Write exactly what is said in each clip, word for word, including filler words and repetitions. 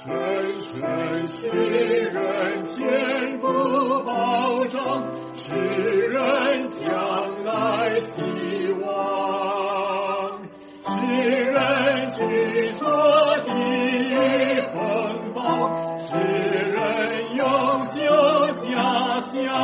深深使人坚固保障，使人将来希望，使人据说地狱风暴，使人永久家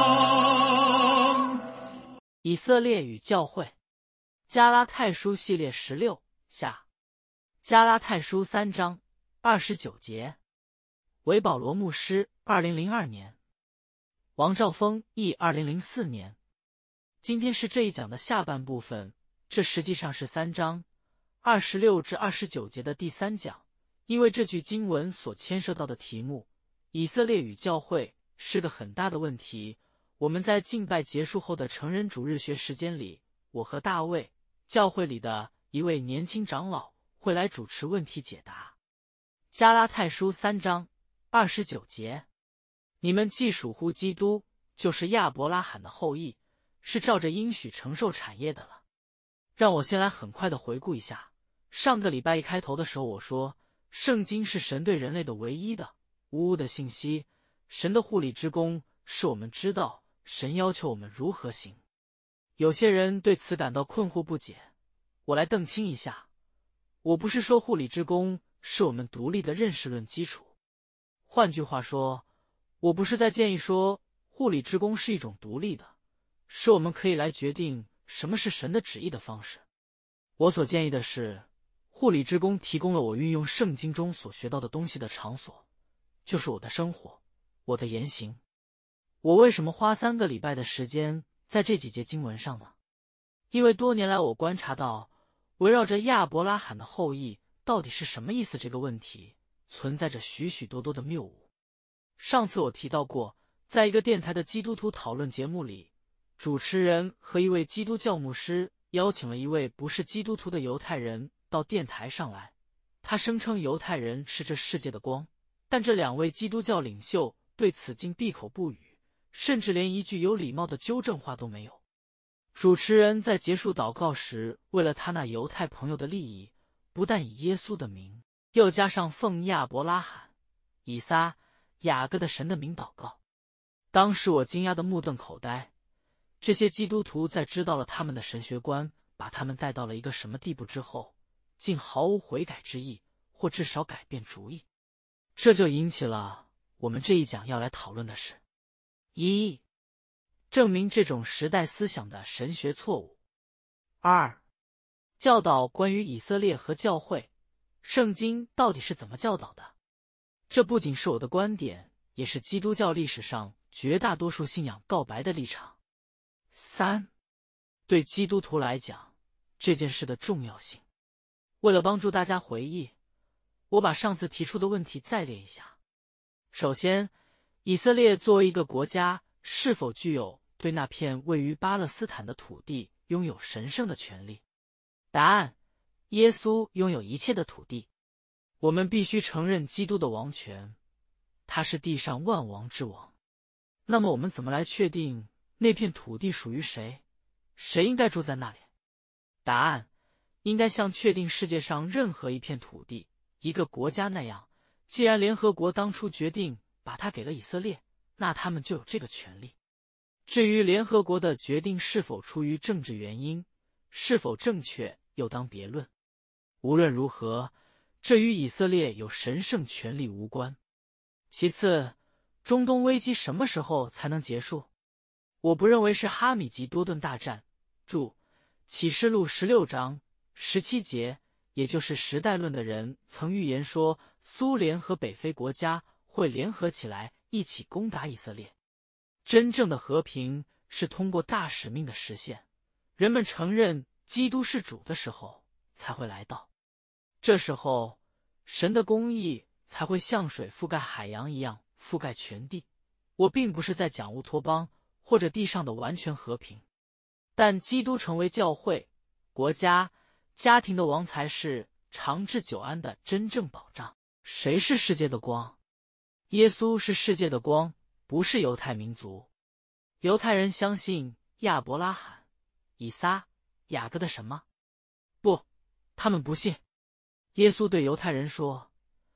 乡。 以色列与教会，加拉太书系列十六下，加拉太书三章二十九节，韦保罗牧师，二零零二年，王兆峰译，二零零四年。今天是这一讲的下半部分，这实际上是三章二十六至二十九节的第三讲，因为这句经文所牵涉到的题目，以色列与教会，是个很大的问题。我们在敬拜结束后的成人主日学时间里，我和大卫，教会里的一位年轻长老，会来主持问题解答。加拉太书三章二十九节，你们既属乎基督，就是亚伯拉罕的后裔，是照着应许承受产业的了。让我先来很快的回顾一下，上个礼拜一开头的时候我说，圣经是神对人类的唯一的无误的信息，神的护理之功是我们知道神要求我们如何行。有些人对此感到困惑不解，我来澄清一下，我不是说护理之功是我们独立的认识论基础。换句话说，我不是在建议说护理之功是一种独立的，是我们可以来决定什么是神的旨意的方式。我所建议的是，护理之功提供了我运用圣经中所学到的东西的场所，就是我的生活，我的言行。我为什么花三个礼拜的时间在这几节经文上呢？因为多年来我观察到，围绕着亚伯拉罕的后裔到底是什么意思这个问题，存在着许许多多的谬误。上次我提到过，在一个电台的基督徒讨论节目里，主持人和一位基督教牧师邀请了一位不是基督徒的犹太人到电台上来，他声称犹太人是这世界的光，但这两位基督教领袖对此竟闭口不语，甚至连一句有礼貌的纠正话都没有。主持人在结束祷告时，为了他那犹太朋友的利益，不但以耶稣的名，又加上奉亚伯拉罕、以撒、雅各的神的名祷告。当时我惊讶的目瞪口呆，这些基督徒在知道了他们的神学观把他们带到了一个什么地步之后，竟毫无悔改之意，或至少改变主意。这就引起了我们这一讲要来讨论的是：一、证明这种时代思想的神学错误；二、教导关于以色列和教会，圣经到底是怎么教导的？这不仅是我的观点，也是基督教历史上绝大多数信仰告白的立场。三、对基督徒来讲，这件事的重要性。为了帮助大家回忆，我把上次提出的问题再列一下。首先，以色列作为一个国家，是否具有对那片位于巴勒斯坦的土地拥有神圣的权利？答案：耶稣拥有一切的土地。我们必须承认基督的王权，他是地上万王之王。那么我们怎么来确定那片土地属于谁？谁应该住在那里？答案：应该像确定世界上任何一片土地、一个国家那样，既然联合国当初决定把它给了以色列，那他们就有这个权利。至于联合国的决定是否出于政治原因，是否正确，又当别论。无论如何，这与以色列有神圣权利无关。其次，中东危机什么时候才能结束？我不认为是哈米吉多顿大战。注：启示录十六章十七节，也就是时代论的人曾预言说，苏联和北非国家会联合起来一起攻打以色列。真正的和平是通过大使命的实现，人们承认基督是主的时候才会来到。这时候，神的公义才会像水覆盖海洋一样覆盖全地。我并不是在讲乌托邦或者地上的完全和平，但基督成为教会、国家、家庭的王才是长治久安的真正保障。谁是世界的光？耶稣是世界的光，不是犹太民族。犹太人相信亚伯拉罕、以撒、雅各的什么？不，他们不信。耶稣对犹太人说：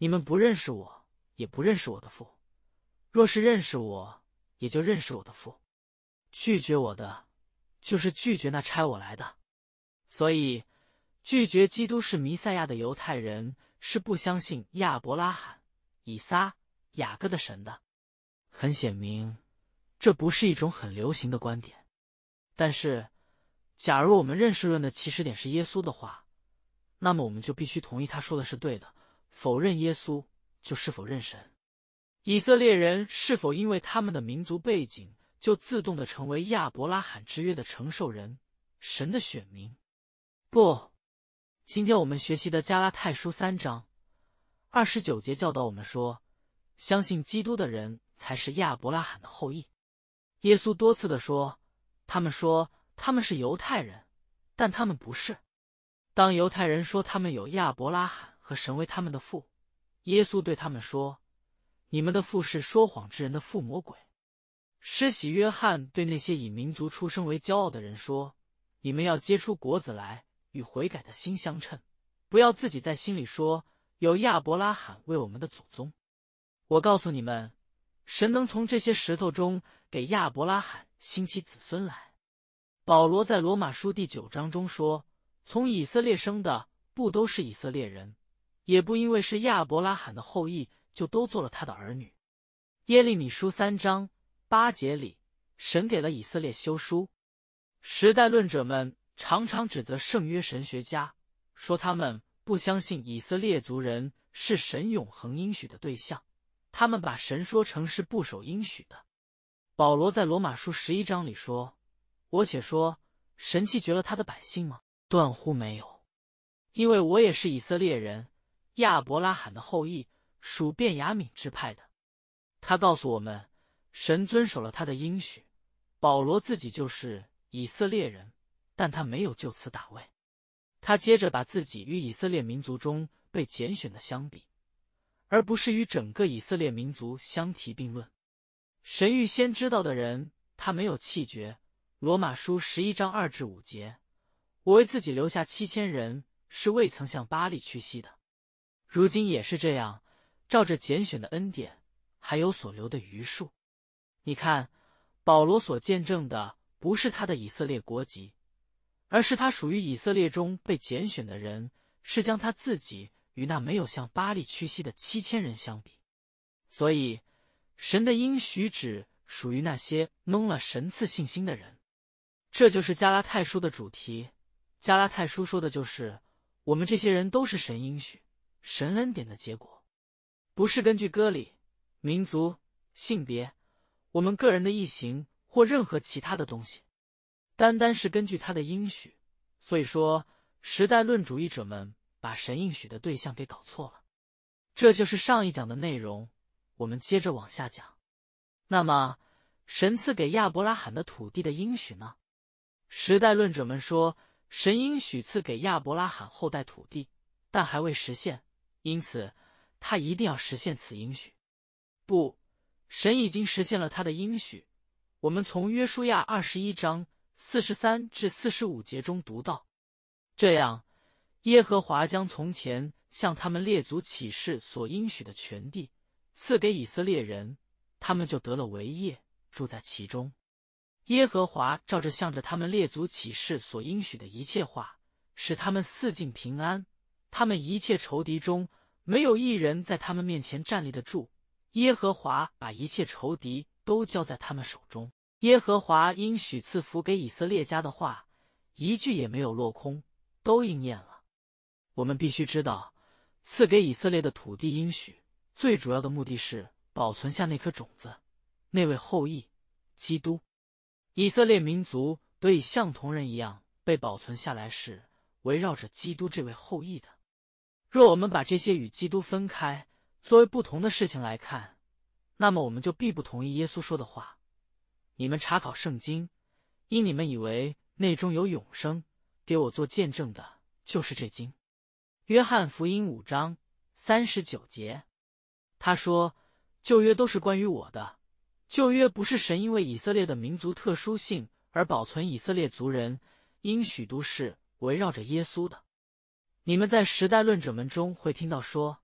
你们不认识我，也不认识我的父。若是认识我，也就认识我的父。拒绝我的，就是拒绝那差我来的。所以，拒绝基督是弥赛亚的犹太人，是不相信亚伯拉罕、以撒、雅各的神的。很显明，这不是一种很流行的观点。但是，假如我们认识论的起始点是耶稣的话，那么我们就必须同意他说的是对的。否认耶稣，就是否认神。以色列人是否因为他们的民族背景，就自动的成为亚伯拉罕之约的承受人，神的选民？不。今天我们学习的加拉太书三章二十九节教导我们说，相信基督的人才是亚伯拉罕的后裔。耶稣多次的说，他们说他们是犹太人，但他们不是。当犹太人说他们有亚伯拉罕和神为他们的父，耶稣对他们说，你们的父是说谎之人的父魔鬼。施洗约翰对那些以民族出身为骄傲的人说，你们要结出果子来，与悔改的心相称，不要自己在心里说，有亚伯拉罕为我们的祖宗。我告诉你们，神能从这些石头中给亚伯拉罕兴起子孙来。保罗在罗马书第九章中说，从以色列生的不都是以色列人，也不因为是亚伯拉罕的后裔就都做了他的儿女。耶利米书三章八节里，神给了以色列休书。时代论者们常常指责圣约神学家，说他们不相信以色列族人是神永恒应许的对象，他们把神说成是不守应许的。保罗在罗马书十一章里说，我且说，神弃绝了他的百姓吗？断乎没有。因为我也是以色列人，亚伯拉罕的后裔，属便雅悯支派的。他告诉我们，神遵守了他的应许。保罗自己就是以色列人，但他没有就此打位。他接着把自己与以色列民族中被拣选的相比，而不是与整个以色列民族相提并论。神预先知道的人，他没有弃绝。罗马书十一章二至五节，我为自己留下七千人，是未曾向巴力屈膝的。如今也是这样，照着拣选的恩典，还有所留的余数。你看，保罗所见证的不是他的以色列国籍，而是他属于以色列中被拣选的人，是将他自己与那没有向巴力屈膝的七千人相比。所以，神的应许只属于那些蒙了神赐信心的人。这就是加拉太书的主题。加拉太书说的就是我们这些人都是神应许、神恩典的结果，不是根据割礼、民族、性别、我们个人的意行或任何其他的东西，单单是根据他的应许。所以说，时代论主义者们把神应许的对象给搞错了。这就是上一讲的内容，我们接着往下讲。那么，神赐给亚伯拉罕的土地的应许呢？时代论者们说，神应许赐给亚伯拉罕后代土地，但还未实现，因此他一定要实现此应许。不，神已经实现了他的应许。我们从约书亚二十一章四十三至四十五节中读到，这样，耶和华将从前向他们列祖起誓所应许的全地赐给以色列人，他们就得了为业，住在其中。耶和华照着向着他们列祖起誓所应许的一切话，使他们四境平安，他们一切仇敌中没有一人在他们面前站立得住。耶和华把一切仇敌都交在他们手中。耶和华应许赐福给以色列家的话，一句也没有落空，都应验了。我们必须知道，赐给以色列的土地应许，最主要的目的是保存下那颗种子，那位后裔，基督。以色列民族得以像同人一样被保存下来，是围绕着基督这位后裔的。若我们把这些与基督分开，作为不同的事情来看，那么我们就必不同意耶稣说的话。你们查考圣经，因你们以为内中有永生，给我做见证的就是这经。约翰福音五章三十九节，他说，旧约都是关于我的。旧约不是神因为以色列的民族特殊性而保存以色列族人，应许都是围绕着耶稣的。你们在时代论者们中会听到说，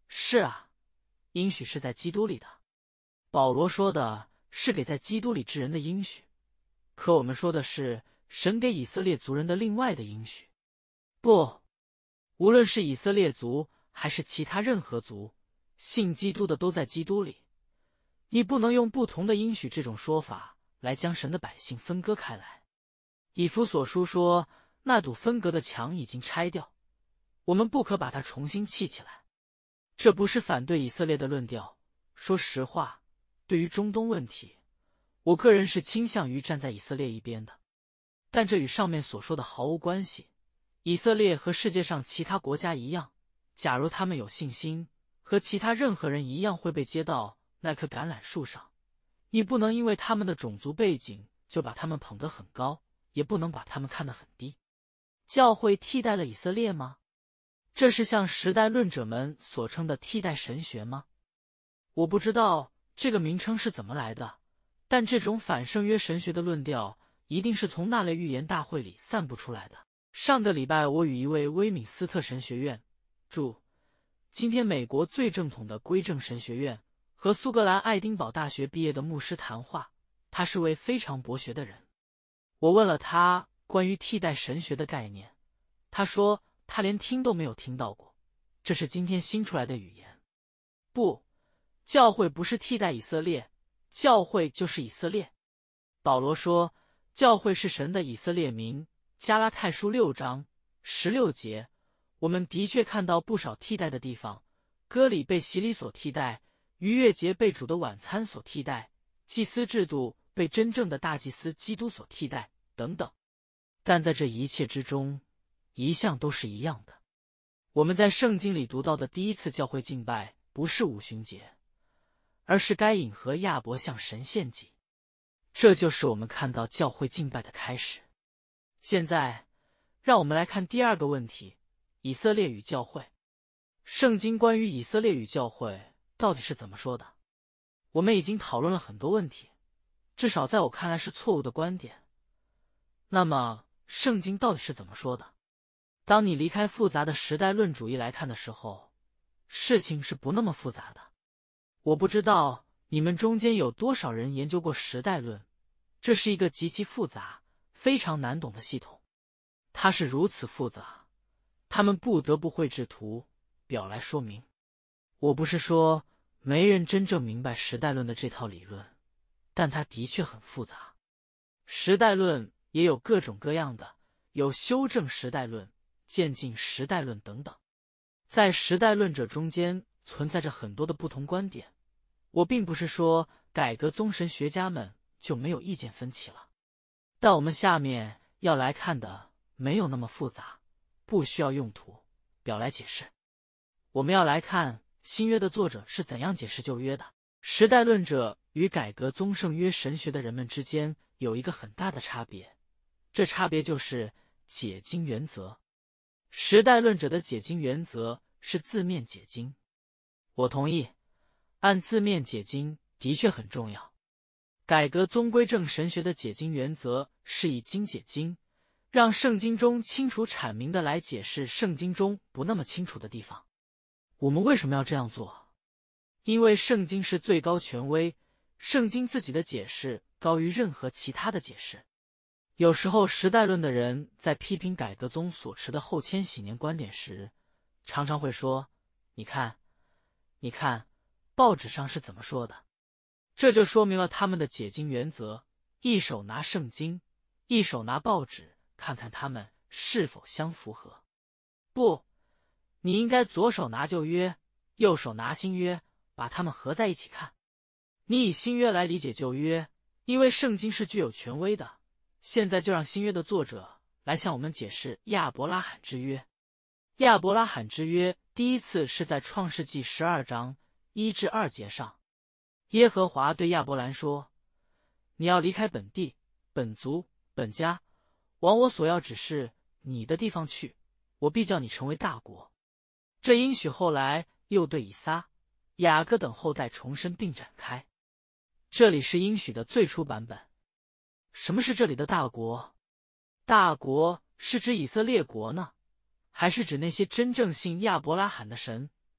是啊，应许是在基督里的。保罗说的是给在基督里之人的应许，可我们说的是神给以色列族人的另外的应许。不，无论是以色列族还是其他任何族，信基督的都在基督里。你不能用不同的应许这种说法来将神的百姓分割开来。以弗所书说，那堵分隔的墙已经拆掉，我们不可把它重新砌起来。这不是反对以色列的论调。说实话，对于中东问题，我个人是倾向于站在以色列一边的，但这与上面所说的毫无关系。以色列和世界上其他国家一样，假如他们有信心，和其他任何人一样会被接到那棵橄榄树上。你不能因为他们的种族背景就把他们捧得很高，也不能把他们看得很低。教会替代了以色列吗？这是像时代论者们所称的替代神学吗？我不知道这个名称是怎么来的，但这种反圣约神学的论调一定是从那类预言大会里散布出来的。上个礼拜我与一位威敏斯特神学院注今天美国最正统的归正神学院和苏格兰爱丁堡大学毕业的牧师谈话，他是位非常博学的人。我问了他关于替代神学的概念，他说他连听都没有听到过，这是今天新出来的语言。不，教会不是替代以色列，教会就是以色列。保罗说，教会是神的以色列民，加拉太书六章十六节。我们的确看到不少替代的地方，割礼被洗礼所替代，逾越节被主的晚餐所替代，祭司制度被真正的大祭司基督所替代，等等。但在这一切之中，一向都是一样的。我们在圣经里读到的第一次教会敬拜不是五旬节，而是该隐和亚伯向神献祭。这就是我们看到教会敬拜的开始。现在让我们来看第二个问题，以色列与教会。圣经关于以色列与教会到底是怎么说的？我们已经讨论了很多问题，至少在我看来是错误的观点。那么圣经到底是怎么说的？当你离开复杂的时代论主义来看的时候，事情是不那么复杂的。我不知道你们中间有多少人研究过时代论，这是一个极其复杂、非常难懂的系统。它是如此复杂，他们不得不绘制图表来说明。我不是说没人真正明白时代论的这套理论，但它的确很复杂。时代论也有各种各样的，有修正时代论、渐进时代论等等。在时代论者中间存在着很多的不同观点。我并不是说改革宗神学家们就没有意见分歧了，但我们下面要来看的没有那么复杂，不需要用图表来解释。我们要来看新约的作者是怎样解释旧约的。时代论者与改革宗圣约神学的人们之间有一个很大的差别，这差别就是解经原则。时代论者的解经原则是字面解经，我同意，按字面解经的确很重要。改革宗归正神学的解经原则是以经解经，让圣经中清楚阐明的来解释圣经中不那么清楚的地方。我们为什么要这样做？因为圣经是最高权威，圣经自己的解释高于任何其他的解释。有时候时代论的人在批评改革宗所持的后千禧年观点时，常常会说，你看你看报纸上是怎么说的。这就说明了他们的解经原则，一手拿圣经，一手拿报纸，看看他们是否相符合。不，你应该左手拿旧约，右手拿新约，把它们合在一起看。你以新约来理解旧约，因为圣经是具有权威的。现在就让新约的作者来向我们解释亚伯拉罕之约。亚伯拉罕之约第一次是在创世纪十二章一至二节上，耶和华对亚伯兰说，你要离开本地、本族、本家，往我所要指示你的地方去，我必叫你成为大国。这应许后来又对以撒、雅各等后代重申并展开。这里是应许的最初版本。什么是这里的大国？大国是指以色列国呢，还是指那些真正信亚伯拉罕的神，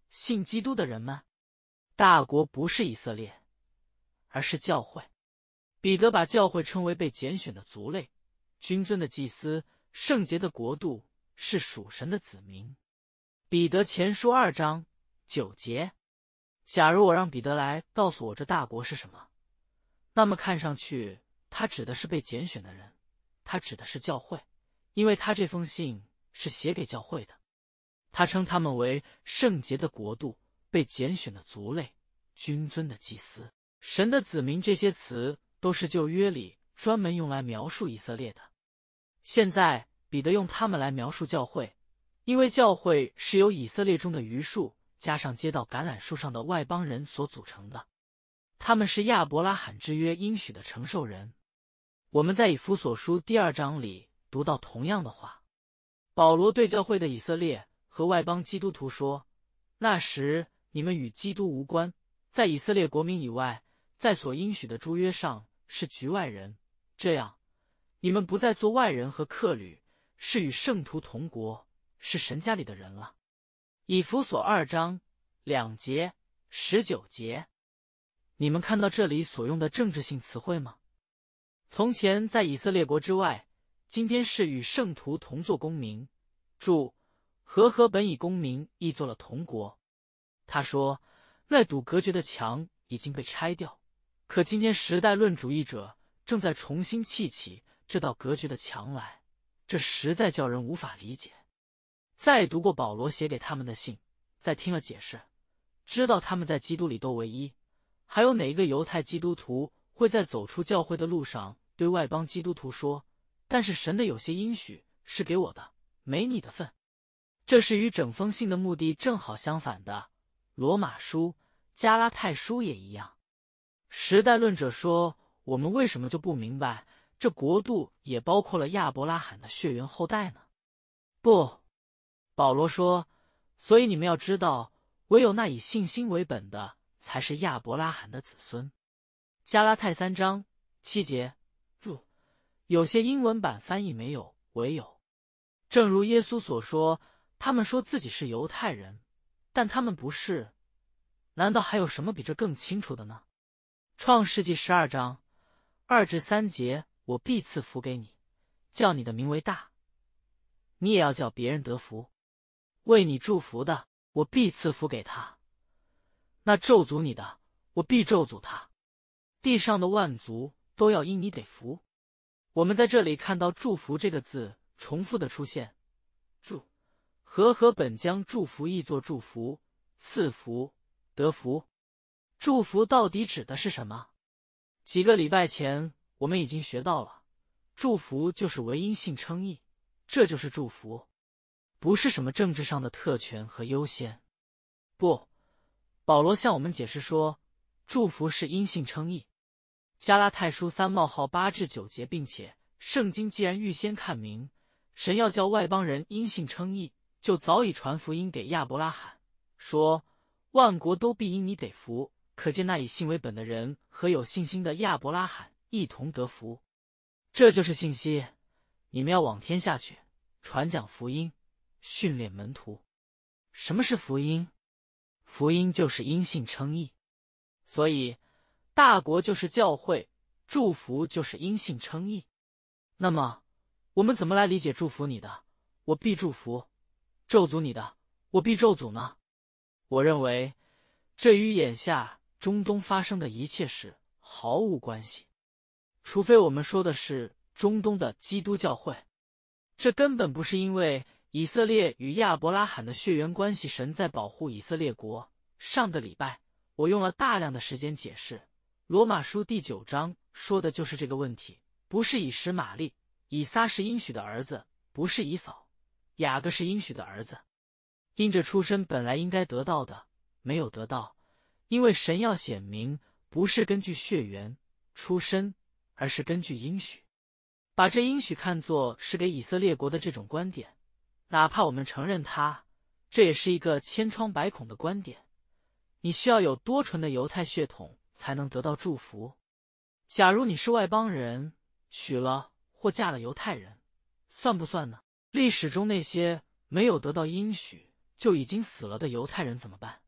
信基督的人们。大国不是以色列，而是教会。彼得把教会称为被拣选的族类，君尊的祭司，圣洁的国度，是属神的子民。彼得前书二章九节。假如我让彼得来告诉我这大国是什么，那么看上去他指的是被拣选的人，他指的是教会，因为他这封信是写给教会的。他称他们为圣洁的国度，被拣选的族类，君尊的祭司，神的子民。这些词都是旧约里专门用来描述以色列的。现在彼得用他们来描述教会，因为教会是由以色列中的余数加上接到橄榄树上的外邦人所组成的，他们是亚伯拉罕之约应许的承受人。我们在以弗所书第二章里读到同样的话。保罗对教会的以色列和外邦基督徒说，那时你们与基督无关，在以色列国民以外，在所应许的诸约上是局外人，这样你们不再做外人和客旅，是与圣徒同国，是神家里的人了。以弗所二章两节十九节。你们看到这里所用的政治性词汇吗？从前在以色列国之外，今天是与圣徒同作公民。注：和合本以公民译作了同国。他说，那堵隔绝的墙已经被拆掉，可今天时代论主义者正在重新砌起这道隔绝的墙来，这实在叫人无法理解。再读过保罗写给他们的信，再听了解释，知道他们在基督里都为一。还有哪一个犹太基督徒会在走出教会的路上对外邦基督徒说，但是神的有些应许是给我的，没你的份？这是与整封信的目的正好相反的。罗马书、加拉太书也一样。时代论者说，我们为什么就不明白这国度也包括了亚伯拉罕的血缘后代呢？不，保罗说，所以你们要知道，唯有那以信心为本的才是亚伯拉罕的子孙。加拉太三章七节。注：有些英文版翻译没有唯有。正如耶稣所说，他们说自己是犹太人，但他们不是。难道还有什么比这更清楚的呢？创世纪十二章二至三节。我必赐福给你，叫你的名为大，你也要叫别人得福。为你祝福的，我必赐福给他；那咒诅你的，我必咒诅他。地上的万族都要因你得福。我们在这里看到祝福这个字重复的出现。祝，和合本将祝福译作祝福、赐福、得福。祝福到底指的是什么？几个礼拜前我们已经学到了，祝福就是唯因信称义，这就是祝福，不是什么政治上的特权和优先。不，保罗向我们解释说，祝福是因信称义。加拉太书三冒号八至九节，并且圣经既然预先看明，神要叫外邦人因信称义，就早已传福音给亚伯拉罕，说万国都必因你得福。可见那以信为本的人和有信心的亚伯拉罕一同得福。这就是信息，你们要往天下去，传讲福音，训练门徒。什么是福音？福音就是因信称义。所以大国就是教会，祝福就是因信称义。那么我们怎么来理解祝福你的，我必祝福；咒诅你的，我必咒诅呢？我认为这与眼下中东发生的一切事毫无关系，除非我们说的是中东的基督教会。这根本不是因为以色列与亚伯拉罕的血缘关系，神在保护以色列国。上个礼拜我用了大量的时间解释，罗马书第九章说的就是这个问题。不是以实玛利，以撒是应许的儿子，不是以扫，雅各是应许的儿子。因着出身本来应该得到的，没有得到，因为神要显明，不是根据血缘出身，而是根据应许。把这应许看作是给以色列国的这种观点，哪怕我们承认它，这也是一个千疮百孔的观点。你需要有多纯的犹太血统才能得到祝福。假如你是外邦人，娶了或嫁了犹太人，算不算呢？历史中那些没有得到应许就已经死了的犹太人怎么办？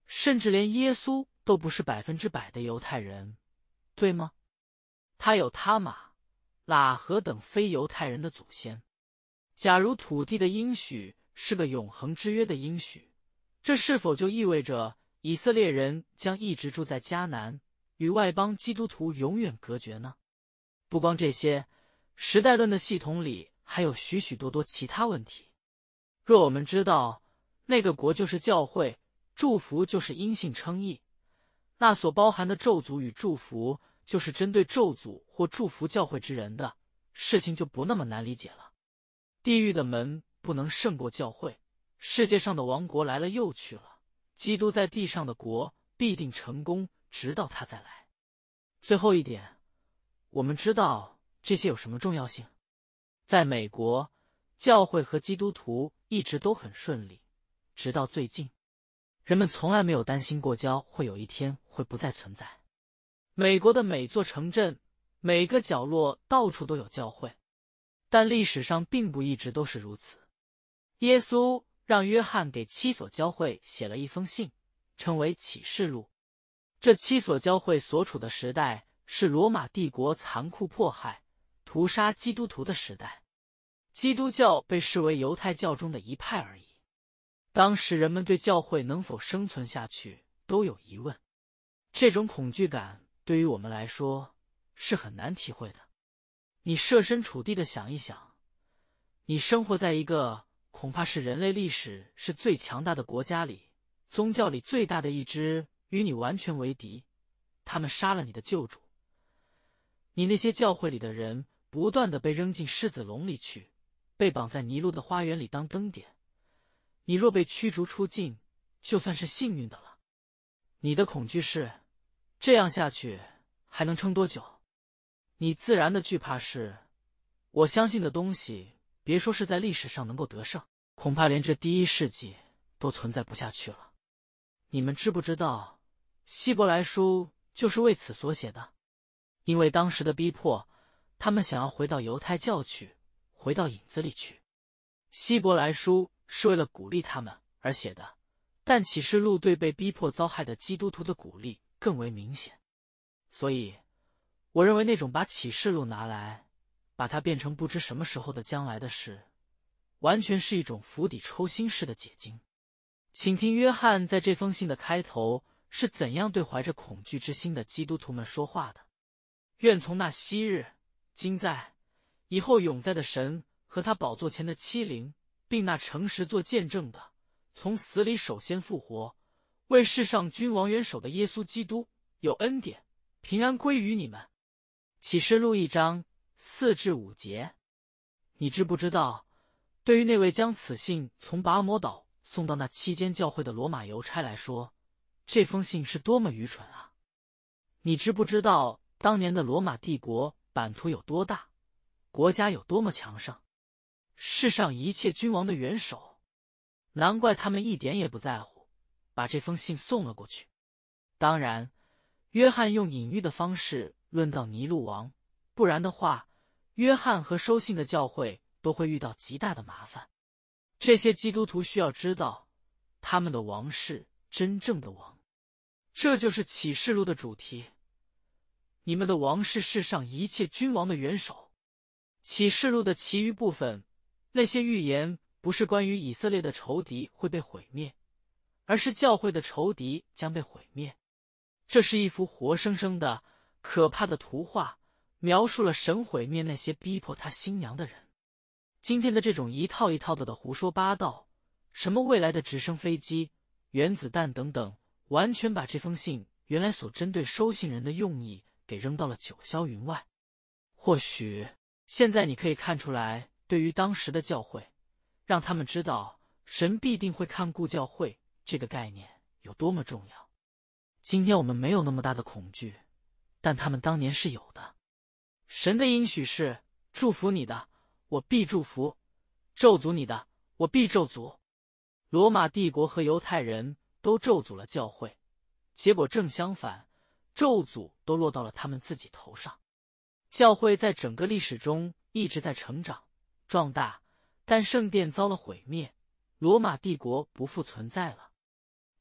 甚至连耶稣都不是百分之百的犹太人，对吗？他有他玛、喇合等非犹太人的祖先。假如土地的应许是个永恒之约的应许，这是否就意味着以色列人将一直住在迦南，与外邦基督徒永远隔绝呢？不光这些，时代论的系统里还有许许多多其他问题。若我们知道那个国就是教会，祝福就是因信称义，那所包含的咒诅与祝福就是针对咒诅或祝福教会之人的，事情就不那么难理解了。地狱的门不能胜过教会，世界上的王国来了又去了，基督在地上的国必定成功，直到他再来。最后一点，我们知道这些有什么重要性？在美国，教会和基督徒一直都很顺利，直到最近，人们从来没有担心过教会有一天会不再存在。美国的每座城镇，每个角落到处都有教会，但历史上并不一直都是如此。耶稣让约翰给七所教会写了一封信，称为启示录。这七所教会所处的时代是罗马帝国残酷迫害、屠杀基督徒的时代。基督教被视为犹太教中的一派而已。当时人们对教会能否生存下去都有疑问，这种恐惧感对于我们来说是很难体会的。你设身处地的想一想，你生活在一个恐怕是人类历史是最强大的国家里，宗教里最大的一支与你完全为敌，他们杀了你的救主，你那些教会里的人不断地被扔进狮子笼里去，被绑在尼禄的花园里当灯点，你若被驱逐出境，就算是幸运的了。你的恐惧是，这样下去还能撑多久？你自然的惧怕是，我相信的东西，别说是在历史上能够得胜，恐怕连这第一世纪都存在不下去了。你们知不知道，希伯来书就是为此所写的？因为当时的逼迫，他们想要回到犹太教去，回到影子里去。希伯来书是为了鼓励他们而写的，但启示录对被逼迫遭害的基督徒的鼓励更为明显。所以我认为那种把启示录拿来把它变成不知什么时候的将来的事，完全是一种釜底抽薪式的解经。请听约翰在这封信的开头是怎样对怀着恐惧之心的基督徒们说话的。愿从那昔日、今在、以后永在的神和他宝座前的欺凌，并那诚实做见证的，从死里首先复活，为世上君王元首的耶稣基督，有恩典、平安归于你们。启示录一章四至五节。你知不知道，对于那位将此信从拔摩岛送到那七间教会的罗马邮差来说，这封信是多么愚蠢啊！你知不知道当年的罗马帝国版图有多大，国家有多么强盛，世上一切君王的元首？难怪他们一点也不在乎，把这封信送了过去。当然，约翰用隐喻的方式论到尼禄王，不然的话，约翰和收信的教会都会遇到极大的麻烦。这些基督徒需要知道，他们的王是真正的王。这就是启示录的主题。你们的王是世上一切君王的元首。启示录的其余部分，那些预言不是关于以色列的仇敌会被毁灭，而是教会的仇敌将被毁灭。这是一幅活生生的、可怕的图画，描述了神毁灭那些逼迫他新娘的人。今天的这种一套一套的的胡说八道，什么未来的直升飞机、原子弹等等，完全把这封信原来所针对收信人的用意给扔到了九霄云外。或许现在你可以看出来，对于当时的教会，让他们知道神必定会看顾教会这个概念有多么重要。今天我们没有那么大的恐惧，但他们当年是有的。神的应许是，祝福你的，我必祝福；咒诅你的，我必咒诅。罗马帝国和犹太人都咒诅了教会，结果正相反，咒诅都落到了他们自己头上。教会在整个历史中一直在成长、壮大，但圣殿遭了毁灭，罗马帝国不复存在了。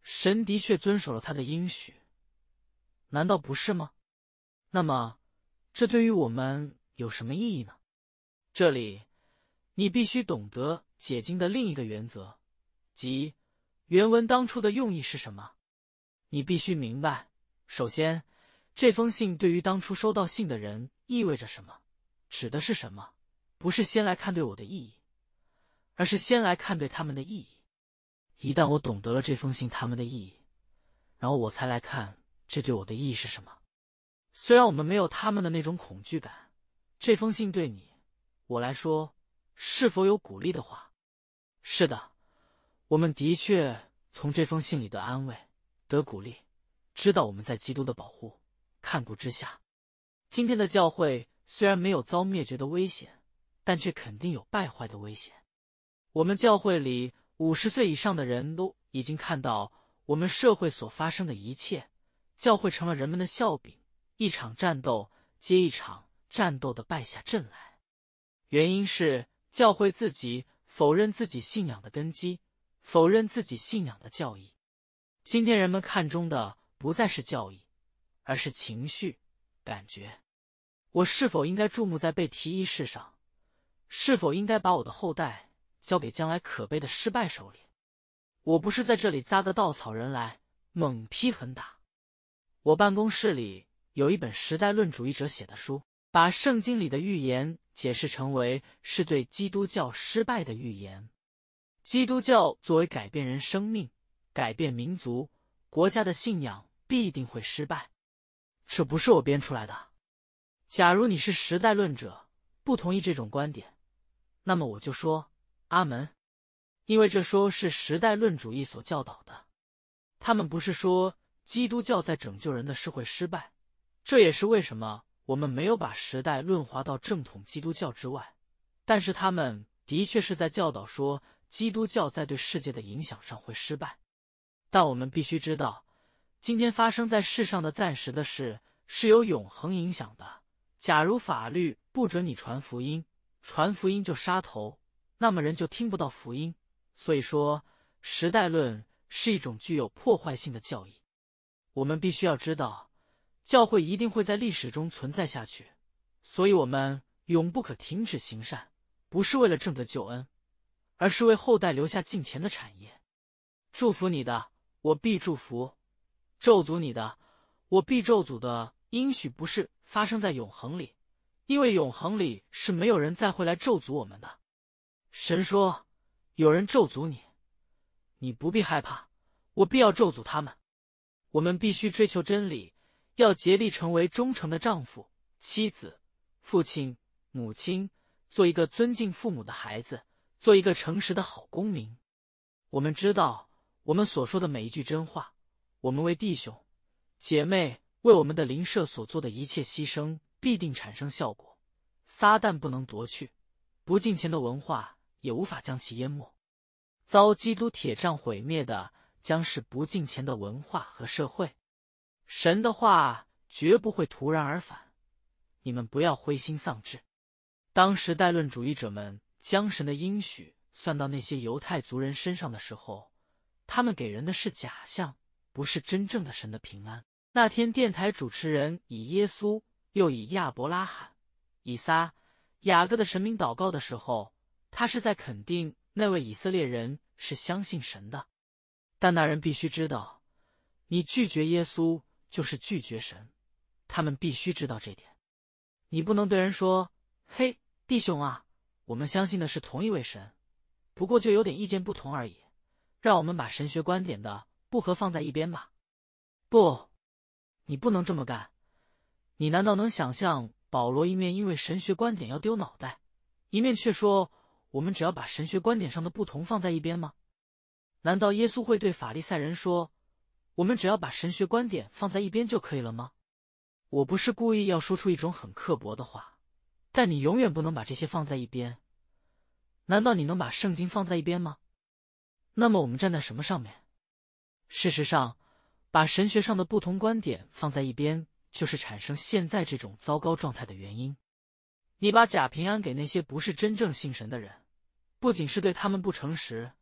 神的确遵守了他的应许，难道不是吗？那么，这对于我们有什么意义呢？这里，你必须懂得解经的另一个原则，即原文当初的用意是什么。你必须明白，首先，这封信对于当初收到信的人意味着什么，指的是什么，不是先来看对我的意义，而是先来看对他们的意义。一旦我懂得了这封信他们的意义，然后我才来看这对我的意义是什么。虽然我们没有他们的那种恐惧感，这封信对你我来说是否有鼓励的话？是的，我们的确从这封信里得安慰，得鼓励，知道我们在基督的保护看顾之下。今天的教会虽然没有遭灭绝的危险，但却肯定有败坏的危险。我们教会里五十岁以上的人都已经看到我们社会所发生的一切，教会成了人们的笑柄，一场战斗接一场战斗的败下阵来。原因是教会自己否认自己信仰的根基，否认自己信仰的教义。今天人们看重的不再是教义，而是情绪、感觉。我是否应该注目在被提议事上？是否应该把我的后代交给将来可悲的失败手里？我不是在这里扎个稻草人来猛批狠打。我办公室里有一本时代论主义者写的书，把圣经里的预言解释成为是对基督教失败的预言。基督教作为改变人生命、改变民族、国家的信仰，必定会失败。这不是我编出来的。假如你是时代论者，不同意这种观点，那么我就说阿门，因为这说是时代论主义所教导的。他们不是说基督教在拯救人的事会失败，这也是为什么我们没有把时代论划到正统基督教之外。但是他们的确是在教导说基督教在对世界的影响上会失败。但我们必须知道，今天发生在世上的暂时的事是有永恒影响的。假如法律不准你传福音，传福音就杀头，那么人就听不到福音。所以说，时代论是一种具有破坏性的教义。我们必须要知道，教会一定会在历史中存在下去，所以我们永不可停止行善，不是为了挣得救恩，而是为后代留下敬虔的产业。祝福你的，我必祝福；咒诅你的，我必咒诅的应许不是发生在永恒里，因为永恒里是没有人再会来咒诅我们的。神说，有人咒诅你，你不必害怕，我必要咒诅他们。我们必须追求真理，要竭力成为忠诚的丈夫、妻子、父亲、母亲，做一个尊敬父母的孩子，做一个诚实的好公民。我们知道，我们所说的每一句真话，我们为弟兄、姐妹为我们的邻舍所做的一切牺牲，必定产生效果。撒旦不能夺去，不敬虔的文化也无法将其淹没。遭基督铁杖毁灭的将是不敬虔的文化和社会。神的话绝不会突然而返，你们不要灰心丧志。当时代论主义者们将神的应许算到那些犹太族人身上的时候，他们给人的是假象，不是真正的神的平安。那天电台主持人以耶稣又以亚伯拉罕、以撒、雅各的神明祷告的时候，他是在肯定那位以色列人是相信神的。但那人必须知道，你拒绝耶稣就是拒绝神，他们必须知道这点。你不能对人说，嘿，弟兄啊，我们相信的是同一位神，不过就有点意见不同而已，让我们把神学观点的不合放在一边吧。不，你不能这么干。你难道能想象保罗一面因为神学观点要丢脑袋，一面却说我们只要把神学观点上的不同放在一边吗？难道耶稣会对法利赛人说，我们只要把神学观点放在一边就可以了吗？我不是故意要说出一种很刻薄的话，但你永远不能把这些放在一边。难道你能把圣经放在一边吗？那么我们站在什么上面？事实上，把神学上的不同观点放在一边，就是产生现在这种糟糕状态的原因。你把假平安给那些不是真正信神的人，不仅是对他们不诚实，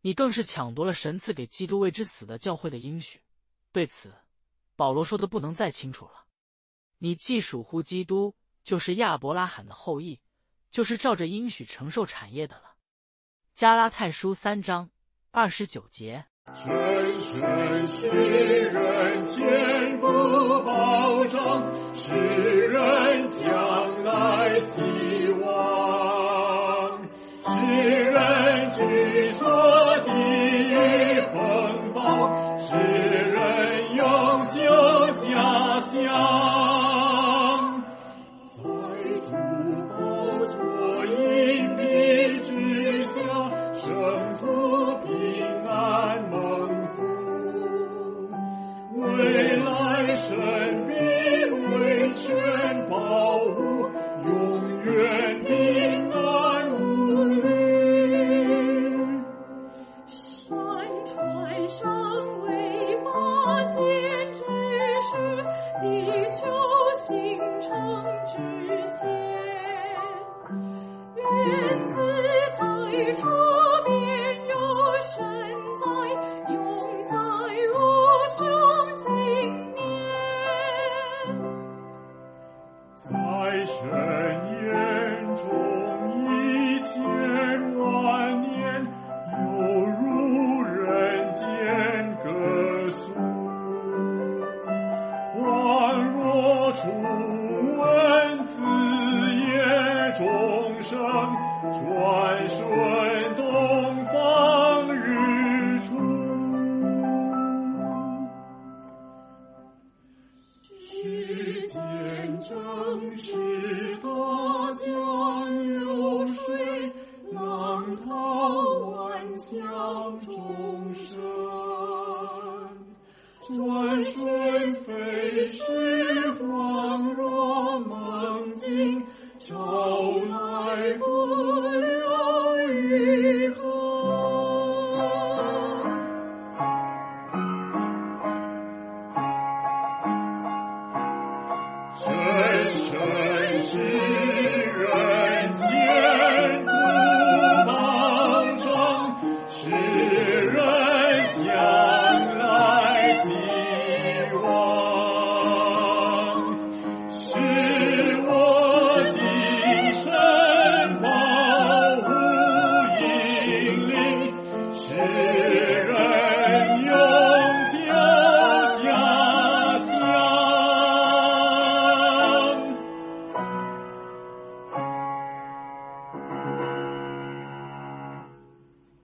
你更是抢夺了神赐给基督为之死的教会的应许。对此，保罗说的不能再清楚了。你既属乎基督，就是亚伯拉罕的后裔，就是照着应许承受产业的了。加拉太书三章二十九节。 深深使人坚固保障，使人将来希望，使人居所地狱风暴，使人永久家乡。在主宝座荫蔽之下，圣徒平安蒙福，未来神必为全保护，永远平安无虑。 山川上未发现之时，地球形成之前，原自太初便有神在，永在无穷经年。 在神眼中一千万年，犹如人间歌颂，恍若初闻子夜钟声，转瞬东方日出。世间正是大江流水，浪涛万象众生，转瞬飞逝，恍若梦境，朝来不留余痕。深深使人坚固保障，使人将来希望，使我今生保护引领，使人